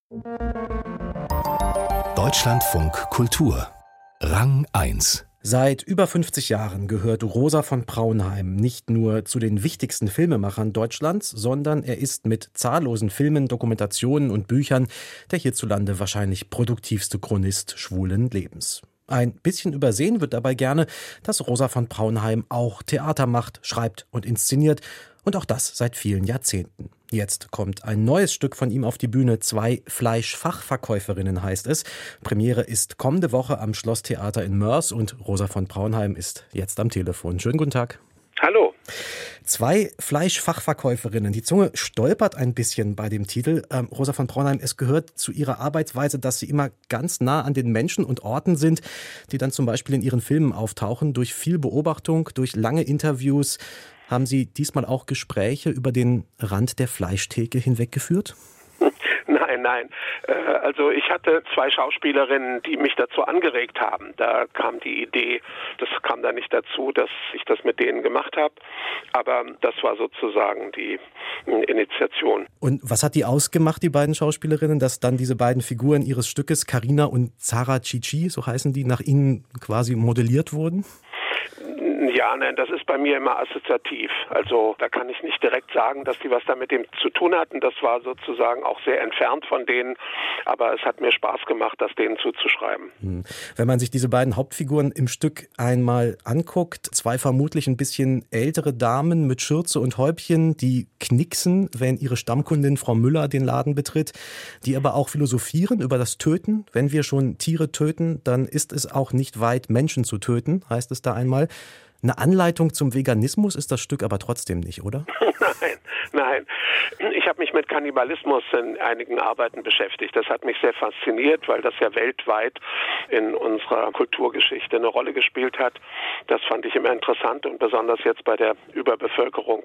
Deutschlandfunk Kultur Rang 1. Seit über 50 Jahren gehört Rosa von Praunheim nicht nur zu den wichtigsten Filmemachern Deutschlands, sondern er ist mit zahllosen Filmen, Dokumentationen und Büchern der hierzulande wahrscheinlich produktivste Chronist schwulen Lebens. Ein bisschen übersehen wird dabei gerne, dass Rosa von Praunheim auch Theater macht, schreibt und inszeniert. Und auch das seit vielen Jahrzehnten. Jetzt kommt ein neues Stück von ihm auf die Bühne. 2 Fleischfachverkäuferinnen heißt es. Premiere ist kommende Woche am Schlosstheater in Moers und Rosa von Praunheim ist jetzt am Telefon. Schönen guten Tag. Hallo. 2 Fleischfachverkäuferinnen. Die Zunge stolpert ein bisschen bei dem Titel. Rosa von Praunheim, es gehört zu ihrer Arbeitsweise, dass sie immer ganz nah an den Menschen und Orten sind, die dann zum Beispiel in ihren Filmen auftauchen. Durch viel Beobachtung, durch lange Interviews. Haben Sie diesmal auch Gespräche über den Rand der Fleischtheke hinweggeführt? Nein. Also ich hatte 2 Schauspielerinnen, die mich dazu angeregt haben. Da kam die Idee, das kam da nicht dazu, dass ich das mit denen gemacht habe. Aber das war sozusagen die Initiation. Und was hat die ausgemacht, die beiden Schauspielerinnen, dass dann diese beiden Figuren ihres Stückes, Carina und Zara Cici, so heißen die, nach Ihnen quasi modelliert wurden? Ja, nein, das ist bei mir immer assoziativ. Also da kann ich nicht direkt sagen, dass die was da mit dem zu tun hatten. Das war sozusagen auch sehr entfernt von denen. Aber es hat mir Spaß gemacht, das denen zuzuschreiben. Wenn man sich diese beiden Hauptfiguren im Stück einmal anguckt, 2 vermutlich ein bisschen ältere Damen mit Schürze und Häubchen, die knicksen, wenn ihre Stammkundin Frau Müller den Laden betritt, die aber auch philosophieren über das Töten. Wenn wir schon Tiere töten, dann ist es auch nicht weit, Menschen zu töten, heißt es da einmal. Eine Anleitung zum Veganismus ist das Stück aber trotzdem nicht, oder? Nein. Ich habe mich mit Kannibalismus in einigen Arbeiten beschäftigt. Das hat mich sehr fasziniert, weil das ja weltweit in unserer Kulturgeschichte eine Rolle gespielt hat. Das fand ich immer interessant und besonders jetzt bei der Überbevölkerung.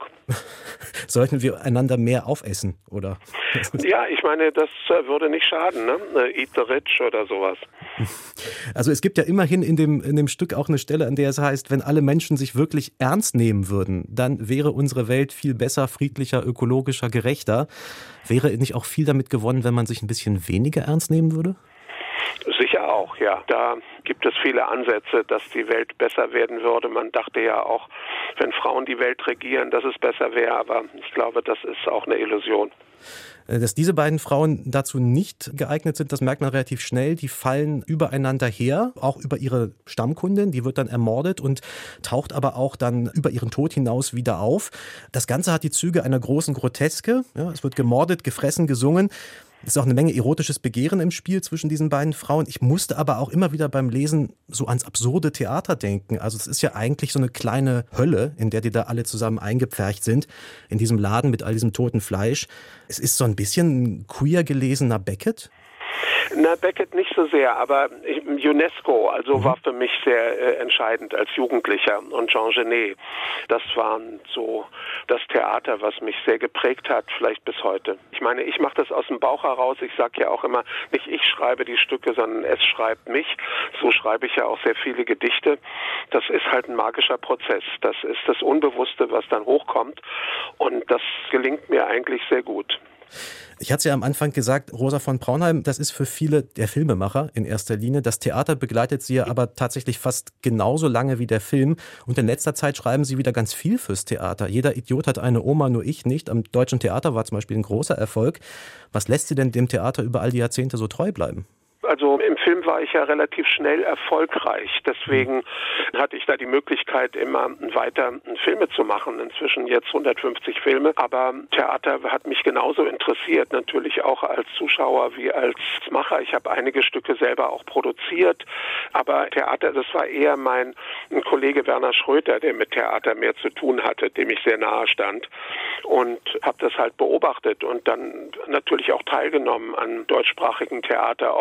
Sollten wir einander mehr aufessen, oder? Ja, ich meine, das würde nicht schaden, ne? Eat the rich oder sowas. Also es gibt ja immerhin in dem Stück auch eine Stelle, an der es heißt, wenn alle Menschen sich wirklich ernst nehmen würden, dann wäre unsere Welt viel besser, friedlicher, ökologischer, gerechter. Wäre nicht auch viel damit gewonnen, wenn man sich ein bisschen weniger ernst nehmen würde? Sicher auch, ja. Da gibt es viele Ansätze, dass die Welt besser werden würde. Man dachte ja auch, wenn Frauen die Welt regieren, dass es besser wäre. Aber ich glaube, das ist auch eine Illusion. Dass diese beiden Frauen dazu nicht geeignet sind, das merkt man relativ schnell. Die fallen übereinander her, auch über ihre Stammkundin. Die wird dann ermordet und taucht aber auch dann über ihren Tod hinaus wieder auf. Das Ganze hat die Züge einer großen Groteske. Ja, es wird gemordet, gefressen, gesungen. Es ist auch eine Menge erotisches Begehren im Spiel zwischen diesen beiden Frauen. Ich musste aber auch immer wieder beim Lesen so ans absurde Theater denken. Also es ist ja eigentlich so eine kleine Hölle, in der die da alle zusammen eingepfercht sind, in diesem Laden mit all diesem toten Fleisch. Es ist so ein bisschen ein queer gelesener Beckett. Na, Beckett nicht so sehr, aber UNESCO, also war für mich sehr entscheidend als Jugendlicher und Jean Genet. Das waren so das Theater, was mich sehr geprägt hat, vielleicht bis heute. Ich meine, ich mache das aus dem Bauch heraus. Ich sage ja auch immer, nicht ich schreibe die Stücke, sondern es schreibt mich. So schreibe ich ja auch sehr viele Gedichte. Das ist halt ein magischer Prozess. Das ist das Unbewusste, was dann hochkommt. Und das gelingt mir eigentlich sehr gut. Ich hatte es ja am Anfang gesagt, Rosa von Praunheim, das ist für viele der Filmemacher in erster Linie. Das Theater begleitet sie ja aber tatsächlich fast genauso lange wie der Film. Und in letzter Zeit schreiben sie wieder ganz viel fürs Theater. Jeder Idiot hat eine Oma, nur ich nicht. Am Deutschen Theater war zum Beispiel ein großer Erfolg. Was lässt sie denn dem Theater über all die Jahrzehnte so treu bleiben? Also im Film war ich ja relativ schnell erfolgreich. Deswegen hatte ich da die Möglichkeit, immer weiter Filme zu machen. Inzwischen jetzt 150 Filme. Aber Theater hat mich genauso interessiert, natürlich auch als Zuschauer wie als Macher. Ich habe einige Stücke selber auch produziert. Aber Theater, das war eher mein Kollege Werner Schröter, der mit Theater mehr zu tun hatte, dem ich sehr nahe stand. Und habe das halt beobachtet und dann natürlich auch teilgenommen an deutschsprachigem Theater, obwohl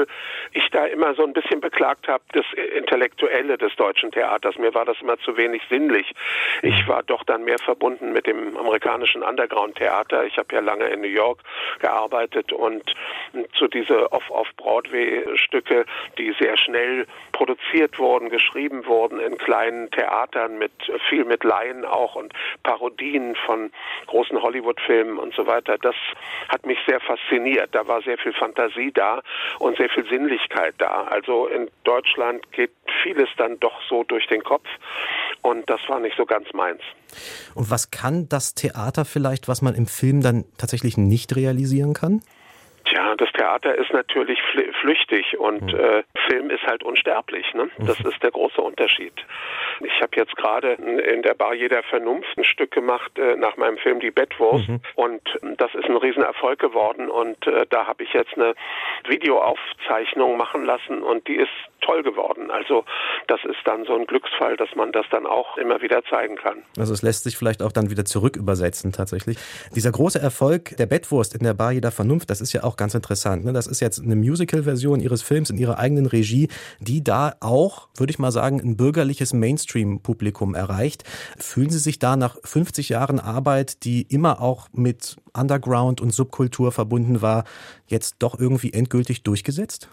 ich da immer so ein bisschen beklagt habe, das Intellektuelle des deutschen Theaters. Mir war das immer zu wenig sinnlich. Ich war doch dann mehr verbunden mit dem amerikanischen Underground-Theater. Ich habe ja lange in New York gearbeitet und zu diese Off-Broadway-Stücke, die sehr schnell produziert wurden, geschrieben wurden in kleinen Theatern viel mit Laien auch und Parodien von großen Hollywood-Filmen und so weiter. Das hat mich sehr fasziniert. Da war sehr viel Fantasie da und sehr viel Sinnlichkeit da. Also in Deutschland geht vieles dann doch so durch den Kopf und das war nicht so ganz meins. Und was kann das Theater vielleicht, was man im Film dann tatsächlich nicht realisieren kann? Tja, das Theater ist natürlich flüchtig und Film ist halt unsterblich. Ne? Das ist der große Unterschied. Ich habe jetzt gerade in der Bar jeder Vernunft ein Stück gemacht nach meinem Film Die Bettwurst und das ist ein Riesenerfolg geworden und da habe ich jetzt eine Videoaufzeichnung machen lassen und die ist toll geworden. Also das ist dann so ein Glücksfall, dass man das dann auch immer wieder zeigen kann. Also es lässt sich vielleicht auch dann wieder zurück übersetzen tatsächlich. Dieser große Erfolg der Bettwurst in der Bar jeder Vernunft, das ist ja auch ganz interessant. Ne? Das ist jetzt eine Musical-Version Ihres Films in Ihrer eigenen Regie, die da auch, würde ich mal sagen, ein bürgerliches Mainstream-Publikum erreicht. Fühlen Sie sich da nach 50 Jahren Arbeit, die immer auch mit Underground und Subkultur verbunden war, jetzt doch irgendwie endgültig durchgesetzt?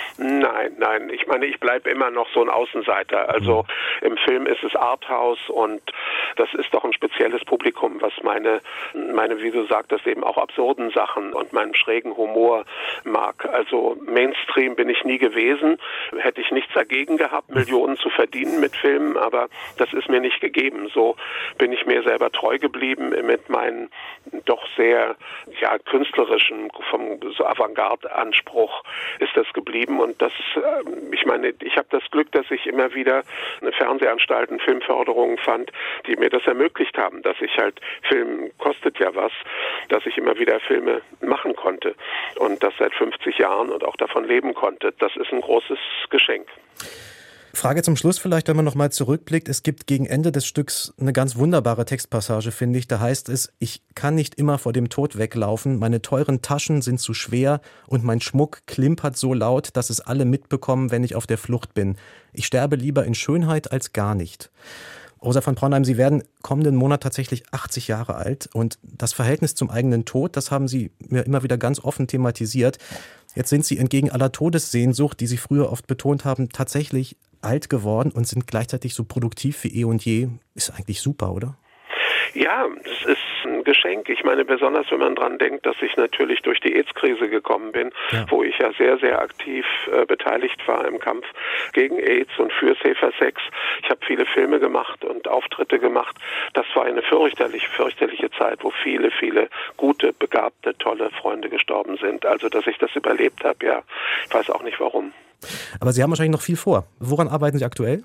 Nein. Ich meine, ich bleibe immer noch so ein Außenseiter. Also im Film ist es Arthouse und das ist doch ein spezielles Publikum, was meine, wie du sagtest, eben auch absurden Sachen und meinen schrägen Humor mag. Also Mainstream bin ich nie gewesen. Hätte ich nichts dagegen gehabt, Millionen zu verdienen mit Filmen, aber das ist mir nicht gegeben. So bin ich mir selber treu geblieben mit meinen doch sehr künstlerischen, vom so Avantgarde-Anspruch ist das geblieben. Und das, ich meine, ich habe das Glück, dass ich immer wieder eine Fernsehanstalten, Filmförderungen fand, die mir das ermöglicht haben, dass ich halt, Film kostet ja was, dass ich immer wieder Filme machen konnte und das seit 50 Jahren und auch davon leben konnte. Das ist ein großes Geschenk. Frage zum Schluss vielleicht, wenn man nochmal zurückblickt. Es gibt gegen Ende des Stücks eine ganz wunderbare Textpassage, finde ich. Da heißt es: Ich kann nicht immer vor dem Tod weglaufen, meine teuren Taschen sind zu schwer und mein Schmuck klimpert so laut, dass es alle mitbekommen, wenn ich auf der Flucht bin. Ich sterbe lieber in Schönheit als gar nicht. Rosa von Braunheim, Sie werden kommenden Monat tatsächlich 80 Jahre alt und das Verhältnis zum eigenen Tod, das haben Sie mir immer wieder ganz offen thematisiert. Jetzt sind Sie entgegen aller Todessehnsucht, die Sie früher oft betont haben, tatsächlich alt geworden und sind gleichzeitig so produktiv wie eh und je. Ist eigentlich super, oder? Ja, es ist ein Geschenk. Ich meine, besonders wenn man dran denkt, dass ich natürlich durch die AIDS-Krise gekommen bin, wo ich ja sehr, sehr aktiv beteiligt war im Kampf gegen AIDS und für Safer Sex. Ich habe viele Filme gemacht und Auftritte gemacht. Das war eine fürchterliche Zeit, wo viele, viele gute, begabte, tolle Freunde gestorben sind. Also, dass ich das überlebt habe, ja, ich weiß auch nicht warum. Aber Sie haben wahrscheinlich noch viel vor. Woran arbeiten Sie aktuell?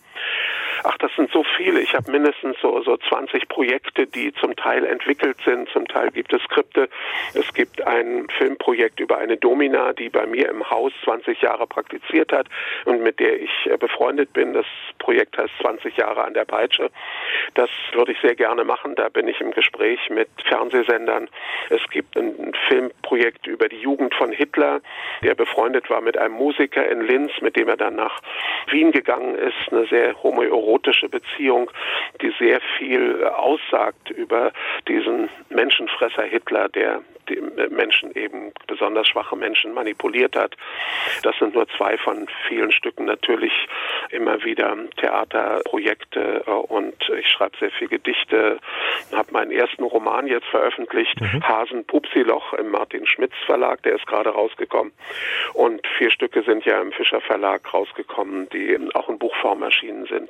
Ach, das sind so viele. Ich habe mindestens so 20 Projekte, die zum Teil entwickelt sind. Zum Teil gibt es Skripte. Es gibt ein Filmprojekt über eine Domina, die bei mir im Haus 20 Jahre praktiziert hat und mit der ich befreundet bin. Das Projekt heißt 20 Jahre an der Peitsche. Das würde ich sehr gerne machen. Da bin ich im Gespräch mit Fernsehsendern. Es gibt ein Filmprojekt über die Jugend von Hitler, der befreundet war mit einem Musiker in Linz, mit dem er dann nach Wien gegangen ist. Eine sehr homoerotische Beziehung, die sehr viel aussagt über diesen Menschenfresser Hitler, der die Menschen, eben besonders schwache Menschen, manipuliert hat. Das sind nur 2 von vielen Stücken. Natürlich immer wieder Theaterprojekte und ich schreibe sehr viel Gedichte, habe meinen ersten Roman jetzt veröffentlicht, Hasen Pupsiloch im Martin Schmitz Verlag, der ist gerade rausgekommen. Und 4 Stücke sind ja im Fischer Verlag rausgekommen, die auch in Buchform erschienen sind.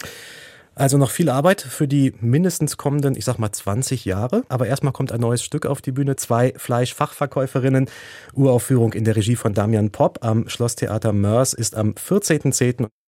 Also noch viel Arbeit für die mindestens kommenden, 20 Jahre. Aber erstmal kommt ein neues Stück auf die Bühne. 2 Fleischfachverkäuferinnen. Uraufführung in der Regie von Damian Popp am Schlosstheater Moers ist am 14.10.